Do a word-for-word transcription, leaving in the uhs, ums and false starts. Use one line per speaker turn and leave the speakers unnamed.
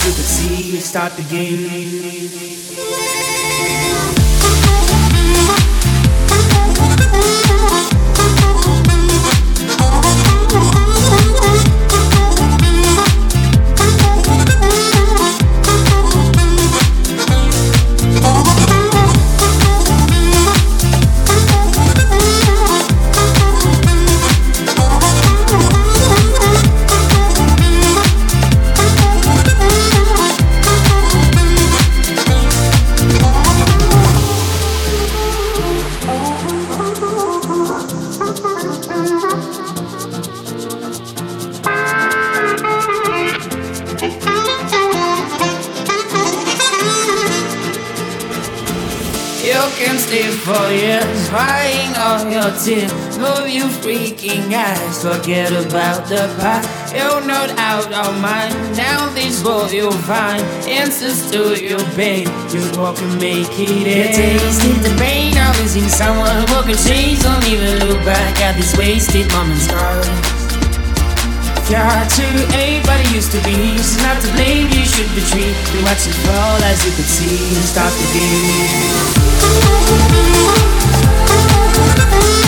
you could see, start the game. For years, crying all your tears, move you freaking eyes, forget about the past. You're not out of mind, now this world you'll find answers to your pain. Just walk and make it end. You tasted the pain of losing someone who could change. Don't even look back at these wasted moments, girl. You're too ain't but it used to be, so not to blame, you should retreat. You watch it fall as you could see, stop the game.